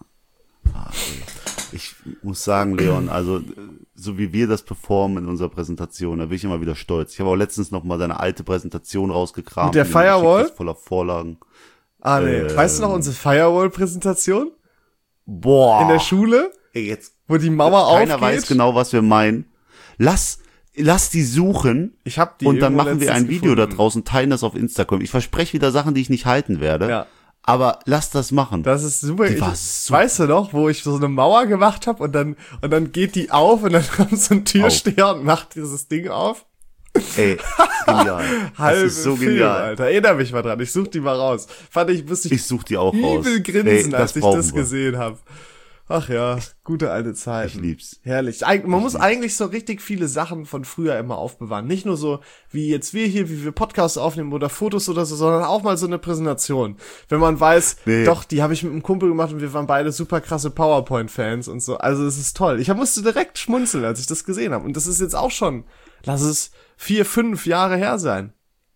ah, ich muss sagen, Leon, also so wie wir das performen in unserer Präsentation, da bin ich immer wieder stolz. Ich habe auch letztens noch mal deine alte Präsentation rausgekramt. Mit der Firewall? Voller Vorlagen. Ah, nee. Ähm, weißt du noch unsere Firewall-Präsentation? Boah. In der Schule? Ey, jetzt, wo die Mauer aufgeht? Keiner weiß genau, was wir meinen. Lass... Lass die suchen ich hab die und dann machen wir ein Video gefunden. da draußen, teilen das auf Instagram. Ich verspreche wieder Sachen, die ich nicht halten werde, ja. aber lass das machen. Das ist super. Die ich, war super. Weißt du noch, wo ich so eine Mauer gemacht habe und dann und dann geht die auf und dann kommt so ein Türsteher auf. Und macht dieses Ding auf. Ey, genial. Das ist so Film, genial. Alter. Erinner mich mal dran. Ich such die mal raus. Fand ich, musste ich, ich such die auch raus. übel grinsen, Ey, als ich das wir. gesehen habe. Ach ja, gute alte Zeiten. Ich lieb's. Herrlich. Eig- man ich muss lieb's. eigentlich so richtig viele Sachen von früher immer aufbewahren. Nicht nur so, wie jetzt wir hier, wie wir Podcasts aufnehmen oder Fotos oder so, sondern auch mal so eine Präsentation. Wenn man weiß, nee. doch, die habe ich mit einem Kumpel gemacht und wir waren beide super krasse PowerPoint-Fans und so. Also es ist toll. Ich musste direkt schmunzeln, als ich das gesehen habe. Und das ist jetzt auch schon, lass es vier, fünf Jahre her sein.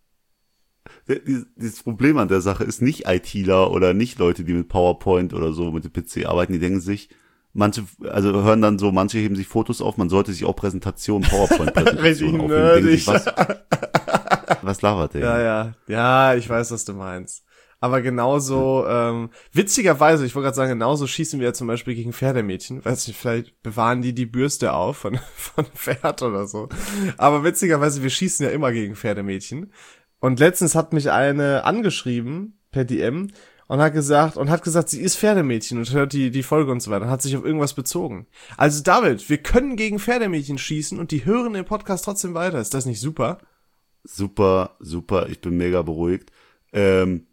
Das Problem an der Sache ist nicht ITler oder nicht Leute, die mit PowerPoint oder so mit dem P C arbeiten, die denken sich, manche, also hören dann so, manche heben sich Fotos auf, man sollte sich auch Präsentationen, PowerPoint-Präsentationen aufheben. Sich, was, was labert der? Ja, ja, ja, ich weiß, was du meinst. Aber genauso, ähm, witzigerweise, ich wollte gerade sagen, genauso schießen wir ja zum Beispiel gegen Pferdemädchen. Weiß nicht, vielleicht bewahren die die Bürste auf von, von Pferd oder so. Aber witzigerweise, wir schießen ja immer gegen Pferdemädchen. Und letztens hat mich eine angeschrieben per D M und hat gesagt, und hat gesagt, sie ist Pferdemädchen und hört die, die Folge und so weiter und hat sich auf irgendwas bezogen. Also David, wir können gegen Pferdemädchen schießen und die hören den Podcast trotzdem weiter. Ist das nicht super? Super, super. Ich bin mega beruhigt. Ähm,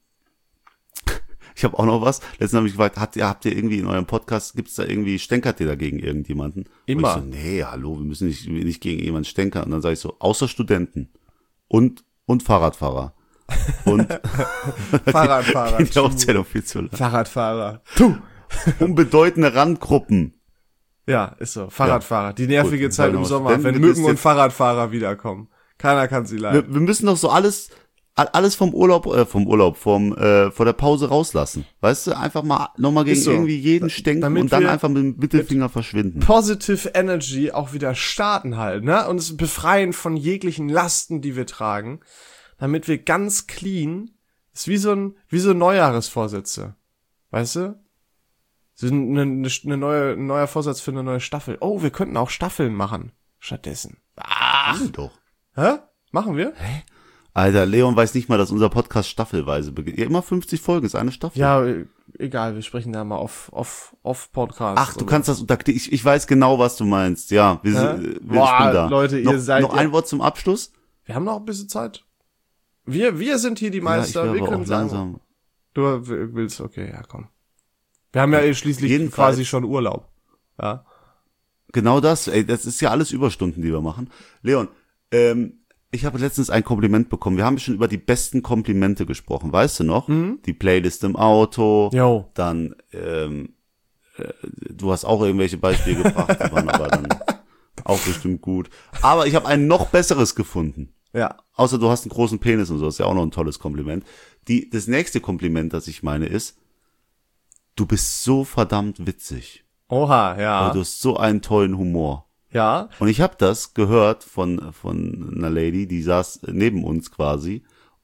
ich habe auch noch was. Letztens habe ich gefragt, habt ihr, habt ihr irgendwie in eurem Podcast, gibt's da irgendwie, stänkert ihr da gegen irgendjemanden? Immer. Und ich so, nee, hallo, wir müssen nicht, nicht gegen jemanden stänkern. Und dann sage ich so, außer Studenten und und Fahrradfahrer. Und Fahrradfahrer. Die, die Aufzählung viel zu lang. Fahrradfahrer. Tu. Unbedeutende Randgruppen. Ja, ist so. Fahrradfahrer. Ja. Die nervige Gut, Zeit im Sommer, wenn Mücken und Fahrradfahrer wiederkommen. Keiner kann sie leiden. Wir, wir müssen doch so alles, alles vom Urlaub, äh, vom Urlaub, vom, äh, vor der Pause rauslassen. Weißt du, einfach mal, nochmal gegen so. irgendwie jeden stenken Damit und dann einfach mit dem Mittelfinger mit verschwinden. Positive Energy auch wieder starten halt, ne? Und es befreien von jeglichen Lasten, die wir tragen. Damit wir ganz clean, ist wie so ein, wie so Neujahresvorsätze. Weißt du? So eine, eine, eine neue, ein neuer Vorsatz für eine neue Staffel. Oh, wir könnten auch Staffeln machen. Stattdessen. Ach. Doch. Hä? Machen wir? Hä? Alter, Leon weiß nicht mal, dass unser Podcast staffelweise beginnt. Ja, immer fünfzig Folgen ist eine Staffel. Ja, egal, wir sprechen da mal auf, auf, auf Podcast. Ach, du kannst das, ich, ich weiß genau, was du meinst. Ja, wir, Hä? wir Boah, sind da. Leute, ihr noch, seid noch ein Wort zum Abschluss? Wir haben noch ein bisschen Zeit. Wir, wir sind hier die Meister. Ja, ich wir können sagen. langsam. Du willst, okay, ja, komm. Wir haben ja eh schließlich Jedenfalls, quasi schon Urlaub. Ja. Genau das, ey, das ist ja alles Überstunden, die wir machen. Leon, ähm, ich habe letztens ein Kompliment bekommen. Wir haben schon über die besten Komplimente gesprochen, weißt du noch? Mhm. Die Playlist im Auto. Jo. Dann, ähm, äh, du hast auch irgendwelche Beispiele gebracht, die waren aber dann auch bestimmt gut. Aber ich habe ein noch besseres gefunden. Ja. Außer du hast einen großen Penis und so, das ist ja auch noch ein tolles Kompliment. Die, das nächste Kompliment, das ich meine, ist, du bist so verdammt witzig. Oha, ja. Aber du hast so einen tollen Humor. Ja. Und ich habe das gehört von von einer Lady, die saß neben uns quasi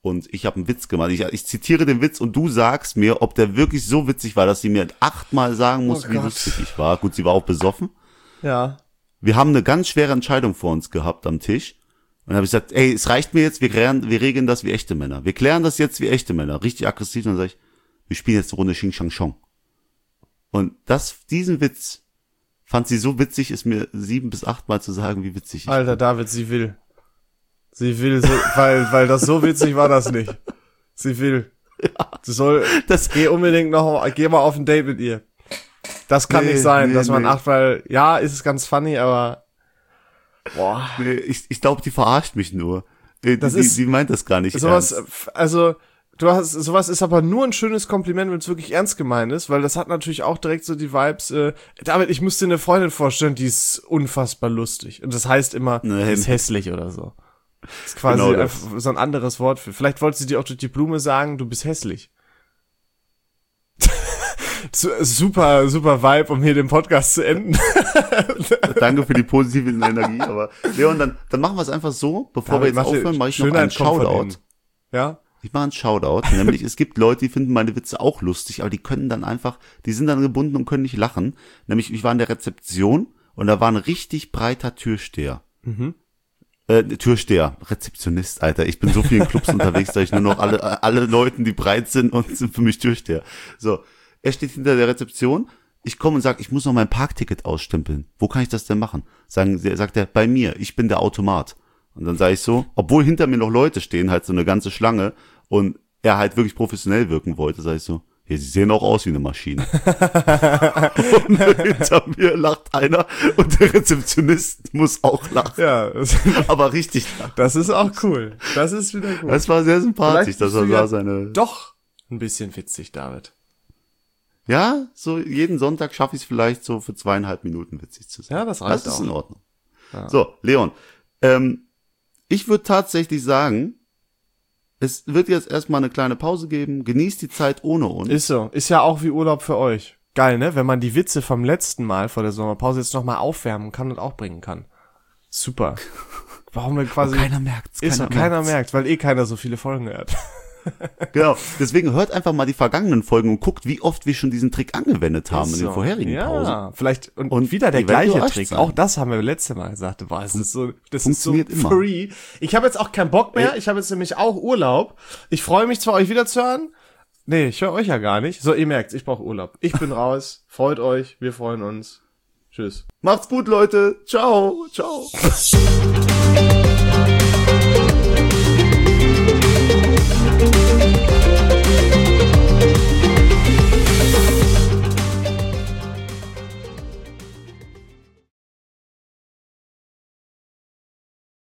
und ich habe einen Witz gemacht. Ich, ich zitiere den Witz und du sagst mir, ob der wirklich so witzig war, dass sie mir achtmal sagen muss, Oh wie Gott. lustig ich war. Gut, sie war auch besoffen. Ja. Wir haben eine ganz schwere Entscheidung vor uns gehabt am Tisch. Und dann habe ich gesagt, ey, es reicht mir jetzt, wir, klären, wir regeln das wie echte Männer. Wir klären das jetzt wie echte Männer. Richtig aggressiv. Und dann sage ich, wir spielen jetzt eine Runde Xing Shang Chong. Und das, diesen Witz fand sie so witzig, es mir sieben bis achtmal zu sagen, wie witzig ich Alter, David, sie will. Sie will so, weil, weil das so witzig war das nicht. Sie will. Ja. Sie soll, Das- geh unbedingt noch, geh mal auf ein Date mit ihr. Das kann Nee, nicht sein, nee, dass man nee. acht, weil, ja, ist es ganz funny, aber, boah. Nee, ich, ich glaube, die verarscht mich nur. Äh, Das die, ist- die meint das gar nicht Sowas, ernst. also, du hast, sowas ist aber nur ein schönes Kompliment, wenn es wirklich ernst gemeint ist, weil das hat natürlich auch direkt so die Vibes, äh, David, ich muss dir eine Freundin vorstellen, die ist unfassbar lustig. Und das heißt immer, Nee. die ist hässlich oder so. Das ist quasi Genau das. einfach so ein anderes Wort für. Vielleicht wollte sie dir auch durch die Blume sagen, du bist hässlich. Su- super, super Vibe, um hier den Podcast zu enden. Danke für die positive Energie, aber Leon, dann, dann machen wir es einfach so, bevor wir David, jetzt mach dir- aufhören, mache ich noch einen Schönheit kommt von Shoutout. innen. Ja? Ich mache einen Shoutout, nämlich es gibt Leute, die finden meine Witze auch lustig, aber die können dann einfach, die sind dann gebunden und können nicht lachen. Nämlich, ich war in der Rezeption und da war ein richtig breiter Türsteher. Mhm. Äh, Türsteher, Rezeptionist, Alter. Ich bin so viel in Clubs unterwegs, dass ich nur noch alle, alle Leuten, die breit sind und sind für mich Türsteher. So, er steht hinter der Rezeption. Ich komme und sage, ich muss noch mein Parkticket ausstempeln. Wo kann ich das denn machen? Sagen, sagt er, bei mir, ich bin der Automat. Und dann sage ich so, obwohl hinter mir noch Leute stehen, halt so eine ganze Schlange und er halt wirklich professionell wirken wollte, sage ich so, ja, sie sehen auch aus wie eine Maschine. Und hinter mir lacht einer und der Rezeptionist muss auch lachen. Ja, das, Aber richtig lachen. das ist auch cool. Das ist wieder gut. Das war sehr sympathisch, Vielleicht dass bist er du da ja seine... Doch ein bisschen witzig, David. Ja, so jeden Sonntag schaffe ich es vielleicht so für zweieinhalb Minuten witzig zu sein. Ja, das reicht Das ist auch. in Ordnung. Ja. So, Leon, ähm, ich würde tatsächlich sagen, es wird jetzt erstmal eine kleine Pause geben. Genießt die Zeit ohne uns. Ist so. Ist ja auch wie Urlaub für euch. Geil, ne? Wenn man die Witze vom letzten Mal vor der Sommerpause jetzt nochmal aufwärmen kann und auch bringen kann. Super. Warum wir quasi... Und keiner merkt's. Ist so, keiner merkt, weil eh keiner so viele Folgen hört. Genau. Deswegen hört einfach mal die vergangenen Folgen und guckt, wie oft wir schon diesen Trick angewendet haben Ist in den so. vorherigen ja, Pausen. vielleicht und, Und wieder der die werden gleiche überrascht Trick. sein. Auch das haben wir letzte Mal gesagt. Boah, das ist so, das ist so Funktioniert immer. free. Ich habe jetzt auch keinen Bock mehr. Ich habe jetzt nämlich auch Urlaub. Ich freue mich zwar, euch wieder zu hören. Nee, ich höre euch ja gar nicht. So, ihr merkt's, ich brauche Urlaub. Ich bin raus. Freut euch. Wir freuen uns. Tschüss. Macht's gut, Leute. Ciao. Ciao.